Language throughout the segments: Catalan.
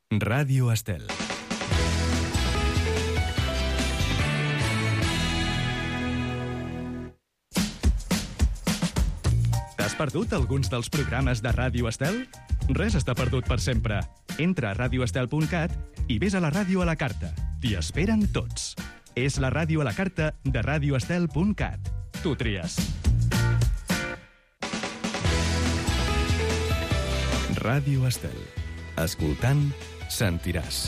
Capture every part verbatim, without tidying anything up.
Ràdio Estel. T'has perdut alguns dels programes de Ràdio Estel? Res està perdut per sempre. Entra a radio estel punt cat i ves a la ràdio a la carta. T'hi esperen tots. És la ràdio a la carta de radio estel punt cat. Tu tries. Ràdio Estel. Escoltant, sentiràs.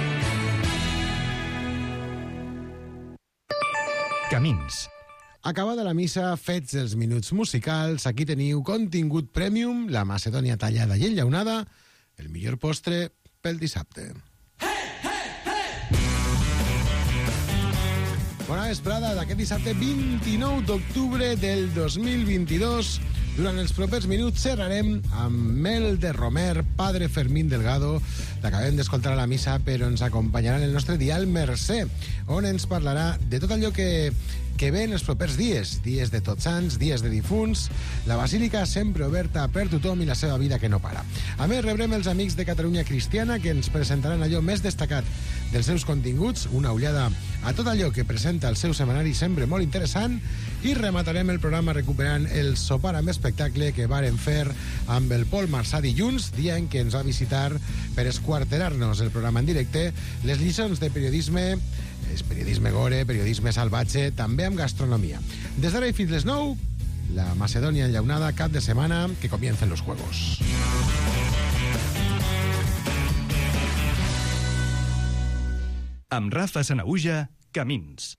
Camins. Acabada la missa, fets els minuts musicals, aquí teniu contingut premium, la macedònia tallada i enllaunada, el millor postre pel dissabte. Hey, hey, hey! Bona vesprada d'aquest dissabte vint-i-nou d'octubre del dos mil vint-i-dos. Durant els propers minuts xerrarem amb Mel de Romer, padre Fermín Delgado. L'acabem d'escoltar a la missa, però ens acompanyarà en el nostre dial Mercè, on ens parlarà de tot allò que, que ve en els propers dies. Dies de Tots Sants, dies de difunts. La Basílica sempre oberta per tothom i la seva vida que no para. A més, rebrem els amics de Catalunya Cristiana, que ens presentaran allò més destacat dels seus continguts, una ullada a tot allò que presenta el seu setmanari sempre molt interessant, i rematarem el programa recuperant el sopar amb espectacle que varen fer amb el Pol Marçà dilluns, dia en què ens va visitar per esquarterar-nos el programa en directe, les lliçons de periodisme, és periodisme gore, periodisme salvatge, també amb gastronomia. Des d'ara i fins les nou, la Macedònia enllaunada, cap de setmana, que comiencen los juegos. Amb Rafa Sanaüja, Camins.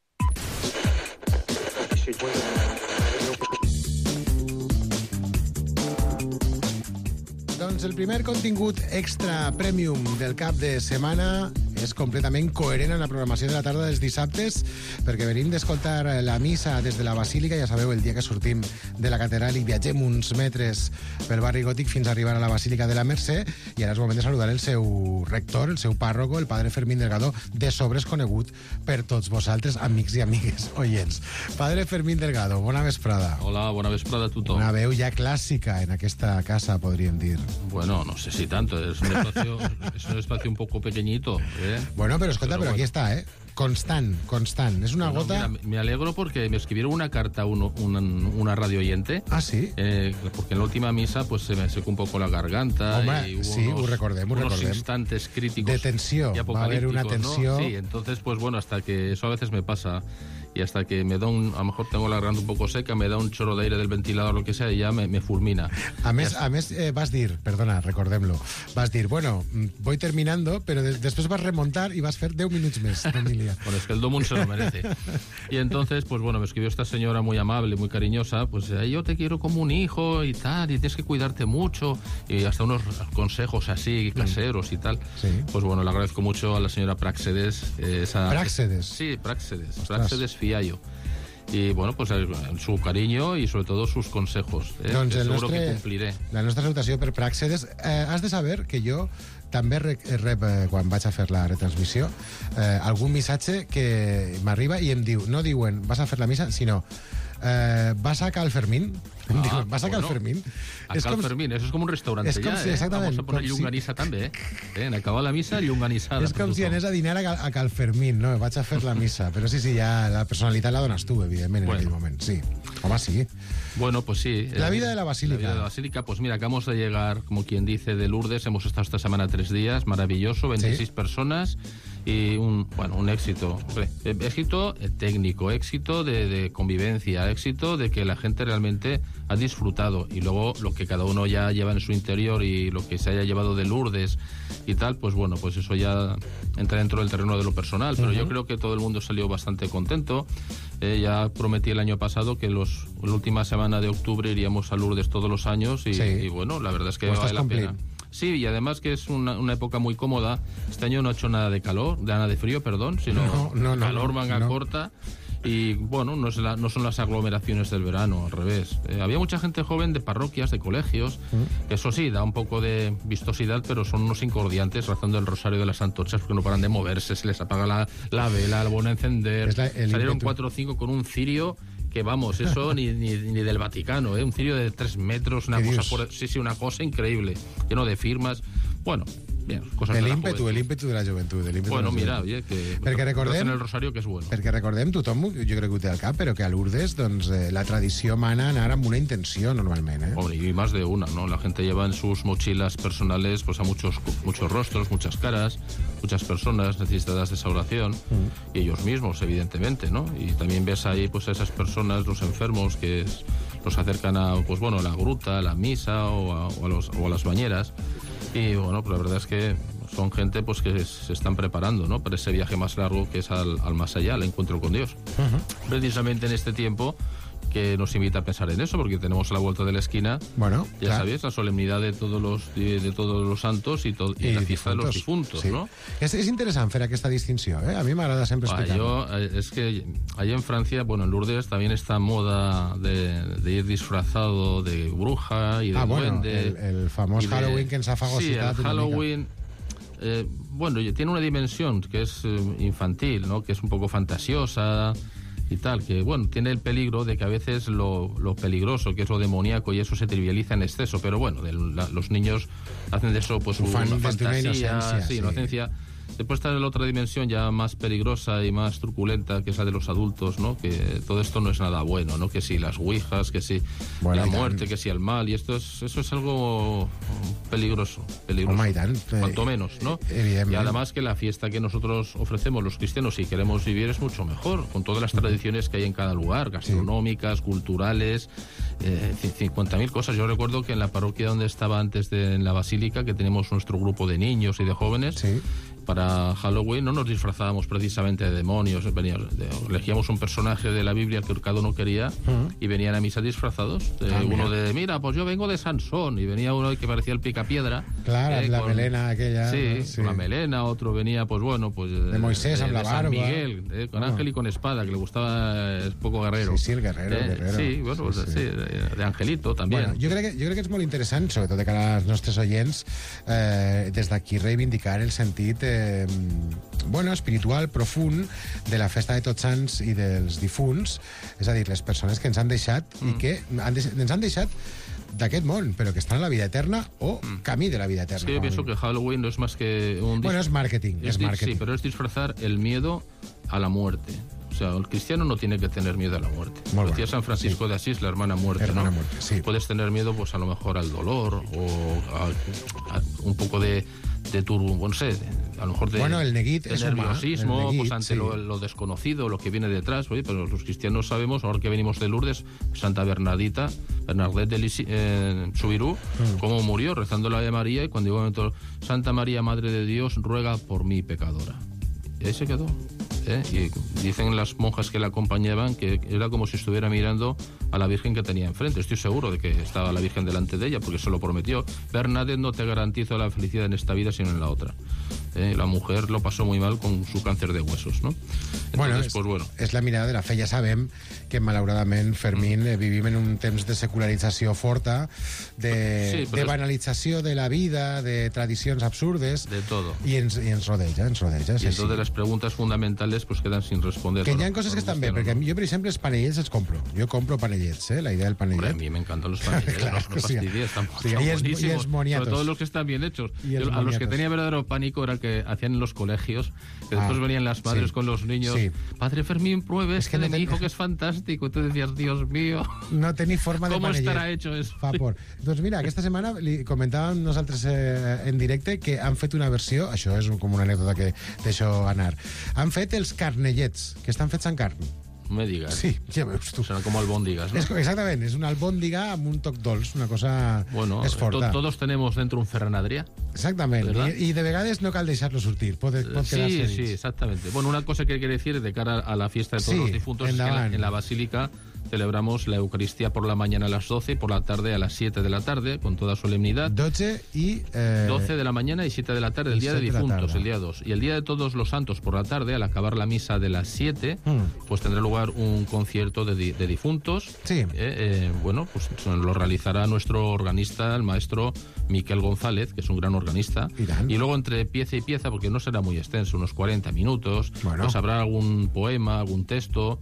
Doncs el primer contingut extra premium del cap de setmana és completament coherent amb la programació de la tarda dels dissabtes, perquè venim d'escoltar la missa des de la Basílica, ja sabeu, el dia que sortim de la catedral i viatgem uns metres pel barri gòtic fins a arribar a la Basílica de la Mercè, i ara és moment de saludar el seu rector, el seu pàrroco, el padre Fermín Delgado, de sobres conegut per tots vosaltres, amics i amigues oients. Padre Fermín Delgado, bona vesprada. Hola, bona vesprada a tothom. Una veu ja clàssica en aquesta casa, podríem dir. Bueno, no sé si tanto, es un espacio, es un espacio un poco pequeñito, ¿eh? Bueno, pero escolta, pero, pero bueno. Aquí está, ¿eh? Constant, constant. Es una bueno, gota... Mira, me alegro porque me escribieron una carta a uno, una, una radio oyente. Ah, sí? Eh, porque en la última misa pues se me secó un poco la garganta. Hombre, y hubo sí, unos, ho recordem, ho unos recordem. instantes críticos. De tensió, va haver una tensió. ¿no? Sí, entonces, pues bueno, hasta que eso a veces me pasa. Y hasta que me da un, a lo mejor tengo la garganta un poco seca, me da un chorro de aire del ventilador, lo que sea, y ya me, me fulmina. A més, a més eh, vas dir, perdona, recordem-lo, vas dir, bueno, voy terminando, pero de, después vas remontar y vas fer deu minuts més, Emilia. Bueno, es que el Domun se lo merece. Y entonces, pues bueno, me escribió esta señora muy amable, muy cariñosa, pues yo te quiero como un hijo y tal, y tienes que cuidarte mucho, y hasta unos consejos así, caseros y tal. Sí. Pues bueno, le agradezco mucho a la señora Práxedes. Eh, esa, ¿Práxedes? Sí, Práxedes. Práxedes Fiallo. Y bueno, pues el, su cariño y sobre todo sus consejos. Eh, doncs que seguro nostre, que cumpliré. La nostra salutació per Práxedes. Eh, has de saber que jo també rep, eh, quan vaig a fer la retransmissió, eh, algun missatge que m'arriba i em diu, no diuen vas a fer la missa, sinó eh, vas a Cal Fermín. Em Ah, diuen, vas a Cal bueno, Fermín. A és Cal com, Fermín, eso es como un restaurante és com ya, si, eh? exactament, Vamos a poner com llonganissa si, també, eh? En acabar la missa, llonganissada. és com si anés a dinar a Cal, a Cal Fermín, no? Vaig a fer la missa. Però sí, sí, ja la personalitat la dones tu, evidentment, en bueno. aquell moment. Sí. Home, sí. Bueno, pues sí. La eh, vida de la Basílica. La vida de la Basílica, pues mira, acabamos de llegar, como quien dice, de Lourdes. Hemos estado esta semana tres días, maravilloso, veintiséis ¿Sí? personas y un, bueno, un éxito. Éxito técnico, éxito de, de convivencia, éxito de que la gente realmente ha disfrutado. Y luego lo que cada uno ya lleva en su interior y lo que se haya llevado de Lourdes y tal, pues bueno, pues eso ya entra dentro del terreno de lo personal. Pero uh-huh. yo creo que todo el mundo salió bastante contento. Eh, ya prometí el año pasado que los, la última semana de octubre iríamos a Lourdes todos los años y, sí. y bueno, la verdad es que vale la pena. Sí, y además que es una, una época muy cómoda. Este año no ha hecho nada de calor, de nada de frío, perdón, sino no, no, no, calor, manga no. corta. Y bueno, no, es la, no son las aglomeraciones del verano, al revés. Eh, había mucha gente joven de parroquias, de colegios, mm. eso sí, da un poco de vistosidad, pero son unos incordiantes rezando el rosario de las antorchas porque no paran de moverse, se les apaga la, la vela, la van a encender. La, salieron cuatro o cinco con un cirio que vamos, eso ni, ni, ni del Vaticano, ¿eh? Un cirio de tres metros, una cosa por, sí, sí, una cosa increíble, lleno de firmas. Bueno, Bien, coses de de la l'ímpetu, joventut. l'ímpetu de la joventut. De Bueno, de la mira, oye, que perquè recordem, en el rosario que és bueno. perquè recordem, tothom, jo crec que ho té al cap, però que a Lourdes, doncs, eh, la tradició mana anar amb una intenció, normalment, eh? Hombre, y más de una, ¿no? La gente lleva en sus mochilas personales pues a muchos muchos rostros, muchas caras, muchas personas necesitadas de esa oración, mm. y ellos mismos, evidentemente, ¿no? Y también ves ahí pues a esas personas, los enfermos, que es, los acercan a, pues bueno, a la gruta, a la misa o a, o a, los, o a las bañeras. Y bueno, pues la verdad es que son gente pues que se están preparando, ¿no?, para ese viaje más largo que es al, al más allá, al encuentro con Dios. Uh-huh. Precisamente en este tiempo que nos invita a pensar en eso, porque tenemos a la vuelta de la esquina, bueno, ya clar. sabéis, la solemnidad de todos los de, de todos los santos y, to, y, y la fiesta de los difuntos, sí. ¿no? És, és interessant fer aquesta distinció, ¿eh? A mi m'agrada sempre explicar-ho. Ah, yo, es que allá en Francia, bueno, en Lourdes también está moda de, de ir disfrazado de bruja y de ah, bueno, duende. El, el famós de, Halloween que ens ha fagocitat. Sí, el Halloween... Eh, bueno, tiene una dimensión que es eh, infantil, ¿no?, que es un poco fantasiosa y tal, que bueno, tiene el peligro de que a veces lo, lo peligroso, que es lo demoníaco, y eso se trivializa en exceso, pero bueno, de la, los niños hacen de eso pues una fantasía, una sí, inocencia. Después está la otra dimensión ya más peligrosa y más truculenta, que es la de los adultos, ¿no? Que todo esto no es nada bueno, ¿no? Que si las ouijas, que si bueno, la muerte, tant. que si el mal, y esto es, eso es algo peligroso, peligroso. Home, tant. Cuanto menos, ¿no? Y además que la fiesta que nosotros ofrecemos los cristianos y queremos vivir es mucho mejor, con todas las tradiciones que hay en cada lugar, gastronómicas, sí. culturales, eh, cincuenta mil cosas. Yo recuerdo que en la parroquia donde estaba antes, de, en la Basílica, que tenemos nuestro grupo de niños y de jóvenes, sí. para Halloween no nos disfrazábamos precisamente de demonios, veníamos, de, elegíamos un personaje de la Biblia que cada uno quería, uh-huh. y venían a misa disfrazados. De, ah, uno de, mira, pues yo vengo de Sansón, y venía uno que parecía el Picapiedra. Claro, eh, la con, melena aquella. Sí, ¿no? sí, con la melena, otro venía, pues bueno, pues de Moisés, de, de, de la San barba. Miguel, eh, con oh. ángel y con espada, que le gustaba, es poco guerrero. Sí, sí, el guerrero, eh, guerrero. Sí, bueno, pues sí, sí. De, de Angelito també. Bueno, jo, crec que, jo crec que és molt interessant, sobretot de cara als nostres oients, eh, des d'aquí reivindicar el sentit eh, bueno, espiritual, profund de la festa de Tots Sants i dels difunts, és a dir, les persones que ens han deixat mm. i que han de, ens han deixat d'aquest món, però que estan a la vida eterna o mm. camí de la vida eterna. Es que yo pienso que Halloween no es más que un... Bueno, es marketing, es, es marketing. Sí, pero es disfrazar el miedo a la muerte. O sea, el cristiano no tiene que tener miedo a la muerte. Lo decía San Francisco sí. de Asís, la hermana muerte, hermana ¿no? muerte, sí. Puedes tener miedo, pues a lo mejor al dolor o a, a un poco de, de turbo, no sé, a lo mejor de, bueno, el neguit de es nerviosismo, humà, el neguit, pues ante sí. lo, lo desconocido, lo que viene detrás. Oye, pero los cristianos sabemos, ahora que venimos de Lourdes, Santa Bernadita, Bernadette de Lisi, eh, Subirú, mm. cómo murió rezando la Ave María, y cuando llegó el momento, Santa María, Madre de Dios, ruega por mí, pecadora. Y ahí se quedó. ¿eh? Y dicen las monjas que la acompañaban que era como si estuviera mirando a la Virgen que tenía enfrente. Estoy seguro de que estaba la Virgen delante de ella, porque se lo prometió. Bernadette, no te garantizo la felicidad en esta vida, sino en la otra. ¿eh? La mujer lo pasó muy mal con su càncer de huesos, ¿no? Entonces, bueno, és, pues, bueno. és la mirada de la fe. Ja sabem que, malauradament, Fermín, mm. eh, vivim en un temps de secularització forta, de, sí, de banalització de la vida, de tradicions absurdes. De todo. I ens, i ens rodeja, ens rodeja. Y sí, entonces sí. las preguntas fundamentales pues quedan sin responder. Que hi ha coses que estan bé, perquè jo, per exemple, els panellets els compro. Jo compro panellets, eh? La idea del panellet. Hombre, a mí me encantan los panellets, claro, no, no fastidies, están, sí, están y es, buenísimos. Y es moniatos. Sobre todo los que están bien hechos. Yo, a los que tenía verdadero pánico era el que hacían en los colegios, que ah, después venían las madres sí. con los niños. Sí. Padre Fermín, pruebe es este que de no mi hijo, que es fantástico. Y tú decías, Dios mío. No tenéis forma de ¿Cómo panellet? estarà hecho eso? Fa por. Doncs mira, aquesta setmana li comentàvem nosaltres eh, en directe que han fet una versió, això és com una anècdota que deixo anar, han fet els carnellets, que estan fets en carn. No me digas. Sí, ja veus tu. Serà com albóndigas, ¿no? Es, exactament, és una albóndiga amb un toc dolç, una cosa bueno, és forta. To todos tenemos dentro un Ferran Adrià. Exactament, I, i de vegades no cal deixar-lo sortir, pot, pot sí, quedar-se sí, dins. exactamente. Bueno, una cosa que hay que decir de cara a la fiesta de todos sí, los difuntos es que en la, en la Basílica celebramos la Eucaristía por la mañana a las doce y por la tarde a las siete de la tarde, con toda solemnidad. doce y... Eh, doce de la mañana y siete de la tarde, el día de difuntos, el día dos. Y el día de todos los santos por la tarde, al acabar la misa de las siete, mm. pues tendrá lugar un concierto de, di de difuntos. Sí. Eh, eh, bueno, pues lo realizará nuestro organista, el maestro Miquel González, que es un gran organista. Irán. Y luego entre pieza y pieza, porque no será muy extenso, unos cuarenta minutos, bueno. pues habrá algún poema, algún texto... Que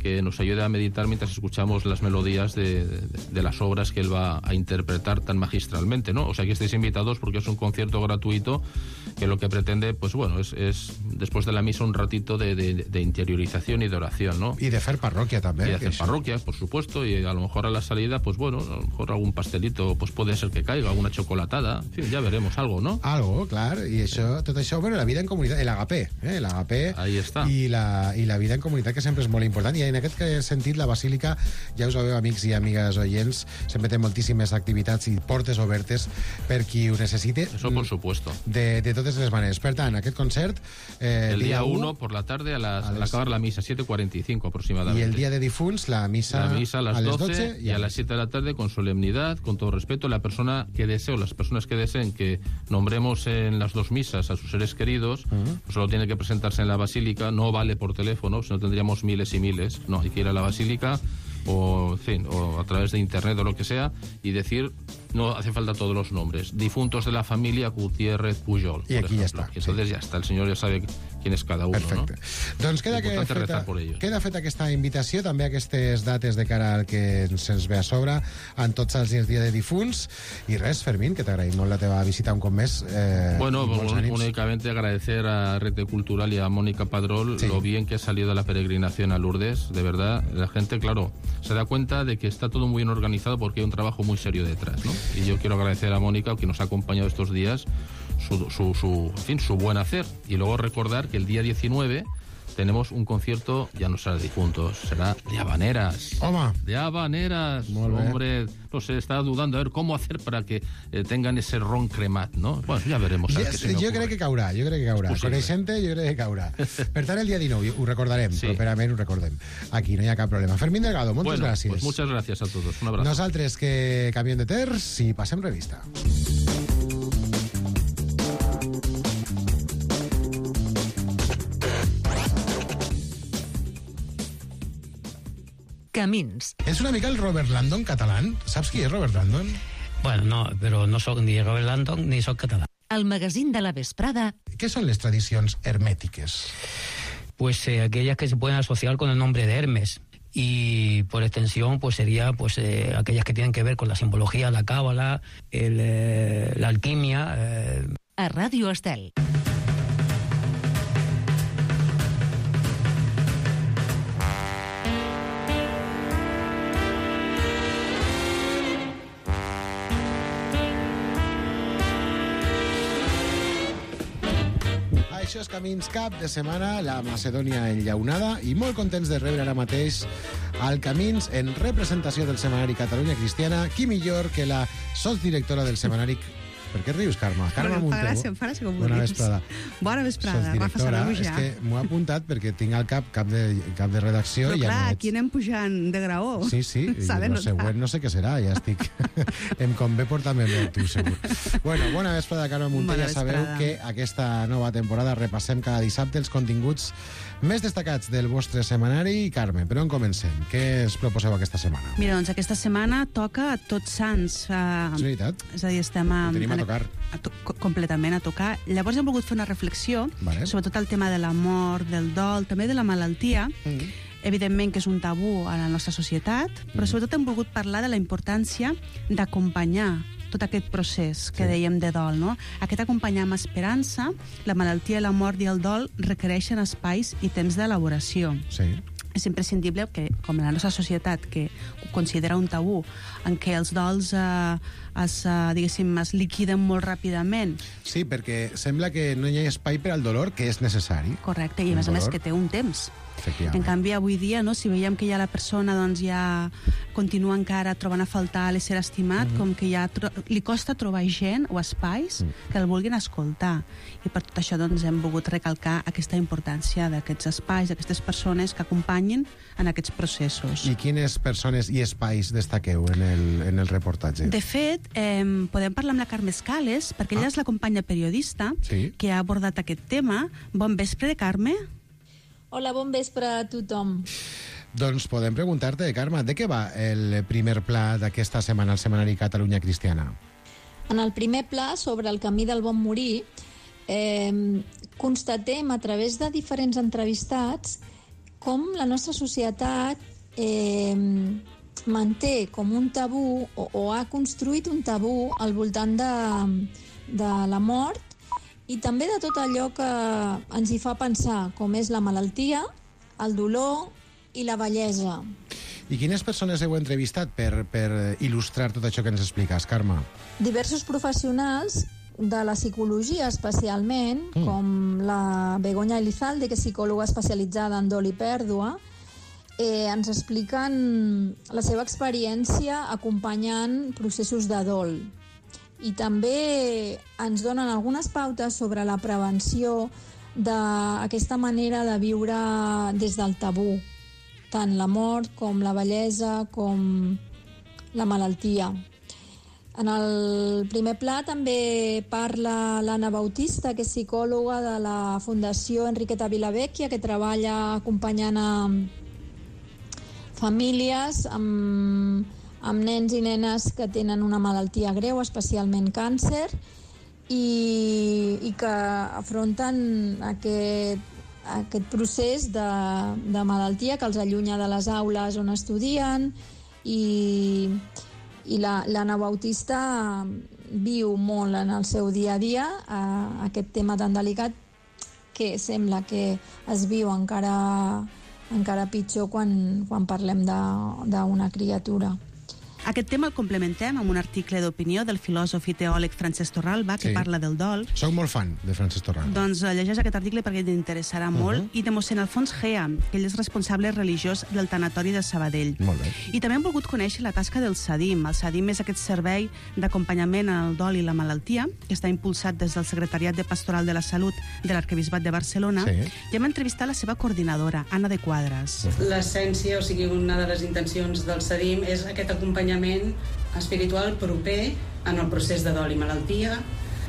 que nos ayude a meditar mientras escuchamos las melodías de, de, de las obras que él va a interpretar tan magistralmente, ¿no? O sea que estéis invitados porque es un concierto gratuito que lo que pretende, pues bueno, es, es después de la misa un ratito de, de, de interiorización y de oración, ¿no? Y de hacer parroquia también. Y de hacer parroquia, por supuesto, y a lo mejor a la salida, pues bueno, a lo mejor algún pastelito, pues puede ser que caiga, alguna chocolatada, en fin, ya veremos algo, ¿no? Algo, clar, i això, tot això, bueno, la vida en comunitat, l'agapé, eh, l'agapé Ahí està. i la, i la vida en comunitat, que sempre és molt important, i en aquest sentit la Basílica, ja us ho veu, amics i amigues oients, sempre té moltíssimes activitats i portes obertes per qui ho necessite. Eso por supuesto. De, de totes les maneres. Per tant, aquest concert... Eh, el día uno por la tarde a las, a les... al acabar la misa, siete cuarenta y cinco aproximadamente. Y el día de difunts, la misa, la misa a las, a las doce, doce y a las siete de la tarde con solemnidad, con todo respeto. La persona que desee o las personas que deseen que nombremos en las dos misas a sus seres queridos, uh-huh. pues solo tiene que presentarse en la Basílica, no vale por teléfono, si no tendríamos miles y miles. No, hay que ir a la Basílica o, en fin, o a través de internet o lo que sea y decir, no hace falta todos los nombres, difuntos de la familia Gutiérrez Pujol, y aquí ejemplo. ya está, que entonces sí. ya está, el señor ya sabe quién és cada uno. Perfecte. No? Doncs queda, que feta, queda feta aquesta invitació, també aquestes dates de cara al que se'ns ve a sobre en tots els dies dia de difunts. I res, Fermín, que t'agraïm molt la teva visita un cop més. Eh, bueno, únicamente agradecer a Rete Cultural y a Mónica Padrol sí. lo bien que ha salido la peregrinación a Lourdes, de verdad. La gente, claro, se da cuenta de que está todo muy bien organizado porque hay un trabajo muy serio detrás, ¿no? Y yo quiero agradecer a Mónica, que nos ha acompañado estos días, su, su, su, en fin, su buen hacer. Y luego recordar que el día diecinueve tenemos un concierto, ya no será de difuntos, será de habaneras. Home. De habaneras. Hombre, no sé, estaba dudando a ver cómo hacer para que eh, tengan ese ron cremat, ¿no? Bueno, ya veremos. Ja, jo crec que caurà, jo crec que caurà. Coneixent-te, jo crec que caurà. Per tant, el dia dinou, ho recordarem, sí. properament ho recordem. Aquí no hi ha cap problema. Fermín Delgado, moltes bueno, gràcies. Pues muchas gracias a todos. Un abrazo. Nosaltres que canviem de terç i passem revista. Camins. És una mica el Robert Landon català. Saps qui és Robert Landon? Bueno, no, però no sóc ni Robert Landon ni sóc català. El magazín de la vesprada. ¿Qué son las tradiciones herméticas? Pues eh, aquellas que se pueden asociar con el nombre de Hermes. Y por extensión, pues sería pues eh, aquellas que tienen que ver con la simbología, la cábala, el, eh, la alquimia. Eh. A Ràdio Estel. Això és Camins cap de setmana, la Macedònia enllaunada, i molt contents de rebre ara mateix al Camins en representació del setmanari Catalunya Cristiana. Qui millor que la sotsdirectora del setmanari... Per què rius, Carme? Carme bueno, Montego. Fa gràcia, em fa gràcia com ho Bona dius. vesprada. Bona vesprada, Rafa Sanahuja. És que m'ho he apuntat perquè tinc al cap cap de, cap de redacció. Però i clar, ja no aquí anem pujant de graó. Sí, sí, el següent no sé què serà, ja estic... em convé portar-me molt, tu, segur. Bueno, bona vesprada, Carme Montego. Ja sabeu que aquesta nova temporada repassem cada dissabte els continguts més destacats del vostre setmanari. Carme, per on comencem? Què es proposeu aquesta setmana? Mira, doncs aquesta setmana toca a Tots Sants. Uh, és veritat. És a dir, estem a... Ho tenim a tocar. A to completament a tocar. Llavors hem volgut fer una reflexió, vale. Sobretot el tema de la mort, del dol, també de la malaltia. Mm. Evidentment que és un tabú a la nostra societat, però mm. sobretot hem volgut parlar de la importància d'acompanyar tot aquest procés que sí. dèiem de dol, no? Aquest acompanyar amb esperança, la malaltia, la mort i el dol requereixen espais i temps d'elaboració. Sí. És imprescindible que, com la nostra societat, que ho considera un tabú, en què els dols eh, es, eh, diguéssim, es liquiden molt ràpidament. Sí, perquè sembla que no hi ha espai per al dolor, que és necessari. Correcte, i a més a més que té un temps. En canvi, avui dia, no, si veiem que ja la persona doncs, ja continua encara trobant a faltar l'ésser estimat, mm -hmm. com que ja li costa trobar gent o espais mm. que el vulguin escoltar. I per tot això doncs, hem volgut recalcar aquesta importància d'aquests espais, d'aquestes persones que acompanyin en aquests processos. I quines persones i espais destaqueu en el, en el reportatge? De fet, eh, podem parlar amb la Carme Escales, perquè ah. ella és la companya periodista sí. que ha abordat aquest tema. Bon vespre, Carme. Hola, bon vespre a tothom. Doncs podem preguntar-te, Carme, de què va el primer pla d'aquesta setmana al setmanari Catalunya Cristiana? En el primer pla, sobre el camí del bon morir, eh, constatem a través de diferents entrevistats com la nostra societat eh, manté com un tabú o, o ha construït un tabú al voltant de, de la mort i també de tot allò que ens hi fa pensar, com és la malaltia, el dolor i la bellesa. I quines persones heu entrevistat per, per il·lustrar tot això que ens expliques, Carme? Diversos professionals de la psicologia especialment, mm. com la Begoña Elizalde, que és psicòloga especialitzada en dol i pèrdua, eh, ens expliquen la seva experiència acompanyant processos de dol. I també ens donen algunes pautes sobre la prevenció d'aquesta manera de viure des del tabú, tant la mort com la bellesa com la malaltia. En el primer pla també parla l'Anna Bautista, que és psicòloga de la Fundació Enriqueta Vilavecchia, que treballa acompanyant a famílies amb, amb nens i nenes que tenen una malaltia greu, especialment càncer, i, i que afronten aquest, aquest procés de, de malaltia que els allunya de les aules on estudien, i, i la, l'Anna Bautista viu molt en el seu dia a dia eh, aquest tema tan delicat que sembla que es viu encara, encara pitjor quan, quan parlem d'una criatura. Aquest tema el complementem amb un article d'opinió del filòsof i teòleg Francesc Torralba, que sí. parla del dol. Soc molt fan de Francesc Torralba. Doncs llegeix aquest article perquè t'interessarà uh -huh. molt, i de mossèn Alfons Gea, que ell és responsable religiós del tanatori de Sabadell. Molt bé. I també hem volgut conèixer la tasca del SADIM. El SADIM és aquest servei d'acompanyament en el dol i la malaltia, que està impulsat des del Secretariat de Pastoral de la Salut de l'Arquebisbat de Barcelona, sí. i hem entrevistat la seva coordinadora, Anna de Quadres. L'essència, o sigui, una de les intencions del SADIM és aquest acompanyament espiritual proper en el procés de dol i malaltia,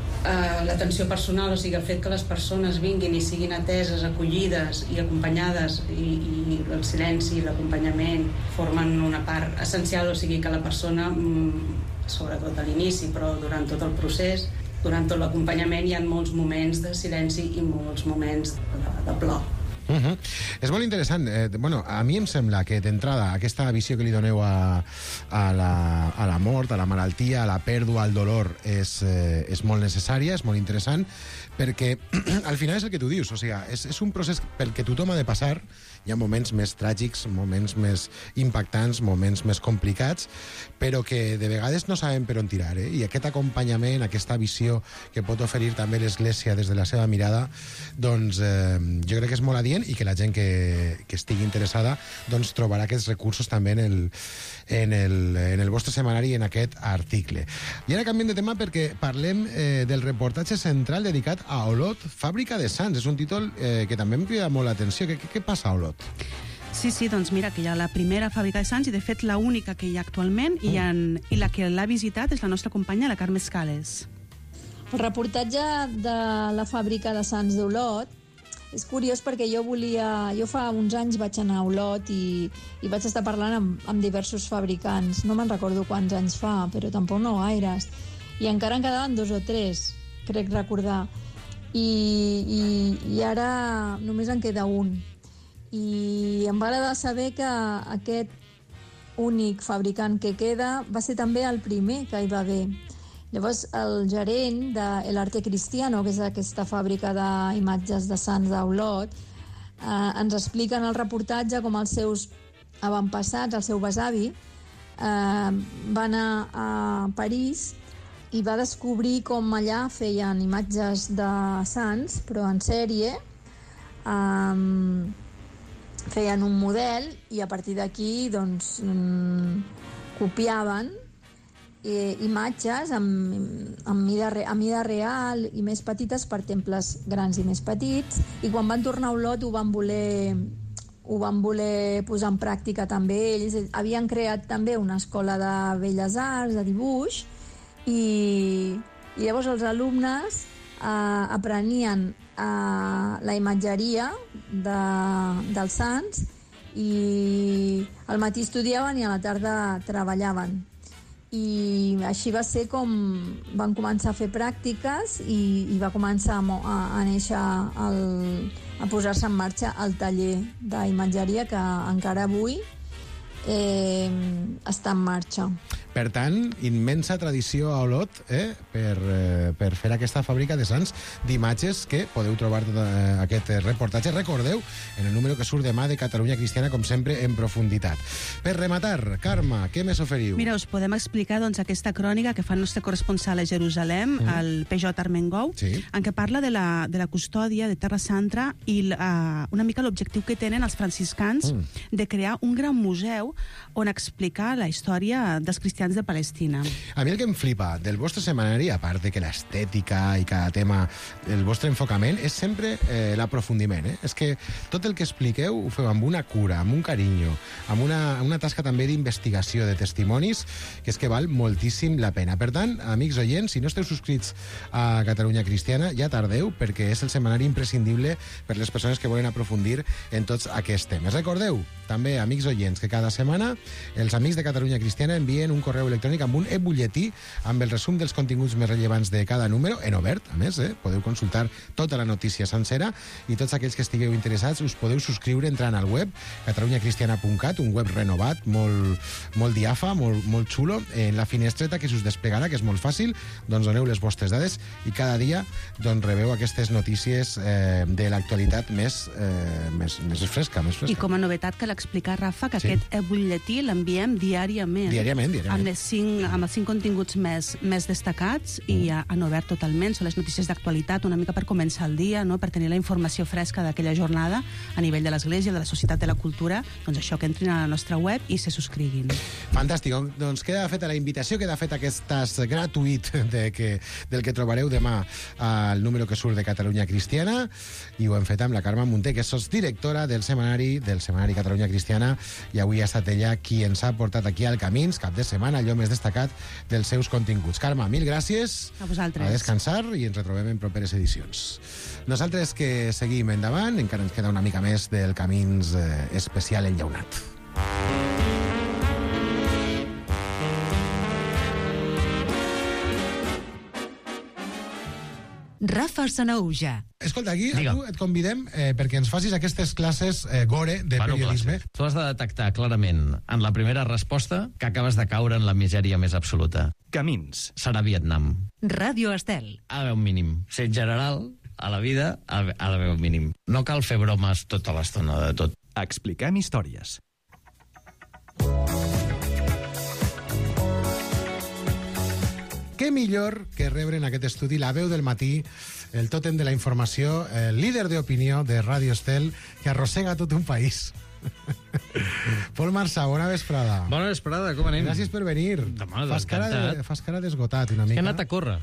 eh, l'atenció personal, o sigui, el fet que les persones vinguin i siguin ateses, acollides i acompanyades, i, i el silenci i l'acompanyament formen una part essencial, o sigui, que la persona, sobretot a l'inici, però durant tot el procés, durant tot l'acompanyament, hi ha molts moments de silenci i molts moments de, de plor. Uh -huh. És molt interessant. Eh, bueno, a mi em sembla que d'entrada aquesta visió que li doneu a, a, la, a la mort, a la malaltia, a la pèrdua, al dolor és, eh, és molt necessària, és molt interessant, perquè al final és el que tu dius, o sigui, és, és un procés pel que tothom ha de passar. Hi ha moments més tràgics, moments més impactants, moments més complicats, però que de vegades no sabem per on tirar, eh? I aquest acompanyament, aquesta visió que pot oferir també l'Església des de la seva mirada, doncs eh, jo crec que és molt adient, i que la gent que, que estigui interessada doncs trobarà aquests recursos també en el, en el, en el vostre setmanari, en aquest article. I ara canviem de tema perquè parlem eh, del reportatge central dedicat a Olot, fàbrica de Sants. És un títol eh, que també em crida molt l'atenció. Què, què, què passa a Olot? Sí, sí, doncs mira, que hi ha la primera fàbrica de Sants, i de fet la única que hi ha actualment, mm. i, en, i la que l'ha visitat és la nostra companya, la Carme Escales. El reportatge de la fàbrica de Sants d'Olot és curiós perquè jo volia... Jo fa uns anys vaig anar a Olot i, i vaig estar parlant amb, amb diversos fabricants. No me'n recordo quants anys fa, però tampoc no gaires. I encara en quedaven dos o tres, crec recordar. I, i, i ara només en queda un. I em va agradar saber que aquest únic fabricant que queda va ser també el primer que hi va haver. Llavors, el gerent de El Arte Cristiano, que és aquesta fàbrica d'imatges de Sants d'Olot, eh, ens explica en el reportatge com els seus avantpassats, el seu besavi, eh, va anar a París i va descobrir com allà feien imatges de Sants, però en sèrie. Eh, feien un model i a partir d'aquí doncs, mm, copiaven eh, imatges amb, amb mida, re, a mida real i més petites per temples grans i més petits, i quan van tornar a Olot ho van voler ho van voler posar en pràctica també ells. Havien creat també una escola de belles arts, de dibuix, i, i llavors els alumnes eh, aprenien a la imatgeria de, dels sants, i al matí estudiaven i a la tarda treballaven. i així va ser com van començar a fer pràctiques i, i va començar a, a, a néixer el, a posar-se en marxa el taller d'imatgeria que encara avui eh, està en marxa. Per tant, immensa tradició a Olot eh, per, eh, per fer aquesta fàbrica de sants d'imatges que podeu trobar tot eh, aquest reportatge. Recordeu, en el número que surt demà de Catalunya Cristiana, com sempre, en profunditat. Per rematar, Carme, què més oferiu? Mira, us podem explicar doncs, aquesta crònica que fa el nostre corresponsal a Jerusalem, mm. el P J Armengou, sí. en què parla de la, de la custòdia de Terra Santa i uh, una mica l'objectiu que tenen els franciscans mm. de crear un gran museu on explicar la història dels cristians de Palestina. A mi el que em flipa del vostre setmanari, a part de que l'estètica i cada tema, el vostre enfocament, és sempre eh, l'aprofundiment. Eh? És que tot el que expliqueu ho feu amb una cura, amb un carinyo, amb una, una tasca també d'investigació, de testimonis, que és que val moltíssim la pena. Per tant, amics oients, si no esteu subscrits a Catalunya Cristiana, ja tardeu, perquè és el setmanari imprescindible per les persones que volen aprofundir en tots aquests temes. Recordeu, també, amics oients, que cada setmana els amics de Catalunya Cristiana envien un correu electrònic amb un e-butlletí amb el resum dels continguts més rellevants de cada número, en obert, a més, eh? Podeu consultar tota la notícia sencera i tots aquells que estigueu interessats us podeu subscriure entrant al web catalunya cristiana punt cat, un web renovat, molt, molt diafa, molt, molt xulo. En la finestreta que s'us desplegarà, que és molt fàcil, doncs doneu les vostres dades i cada dia doncs, rebeu aquestes notícies eh, de l'actualitat més, eh, més, més fresca, més fresca. I com a novetat que l'explica Rafa, que sí. aquest e-butlletí l'enviem diàriament. Diàriament, diàriament. Amb, les cinc, amb els cinc continguts més, més destacats mm. i han obert totalment. Són les notícies d'actualitat, una mica per començar el dia, no? Per tenir la informació fresca d'aquella jornada a nivell de l'Església, de la Societat de la Cultura. Doncs això, que entrin a la nostra web i se subscriguin. Fantàstic. Doncs queda feta la invitació, queda fet aquest tast gratuït de que, del que trobareu demà al número que surt de Catalunya Cristiana, i ho hem fet amb la Carme Munté, que és directora del setmanari, del setmanari Catalunya Cristiana, i avui ha estat ella qui ens ha portat aquí al Camins, cap de setmana, allò més destacat dels seus continguts. Carme, mil gràcies. A vosaltres. A descansar i ens retrobem en properes edicions. Nosaltres que seguim endavant, encara ens queda una mica més del Camins eh, especial enllaunat. Rafa Sanaúja. Escolta, aquí a tu et convidem eh, perquè ens facis aquestes classes eh, gore de bueno, periodisme. Classe. Tu has de detectar clarament en la primera resposta que acabes de caure en la misèria més absoluta. Camins. Serà Vietnam. Ràdio Estel. Ha d'haver un mínim. Ser general a la vida ha d'haver un mínim. No cal fer bromes tota l'estona de tot. Expliquem històries. Què millor que rebre en aquest estudi la veu del matí, el tòtem de la informació, el líder d'opinió de Ràdio Estel, que arrossega tot un país. Pol Marçà, bona vesprada. Bona vesprada, com anem? Gràcies per venir. Demà, fas cara, de, fas cara d'esgotat una mica. He anat a córrer.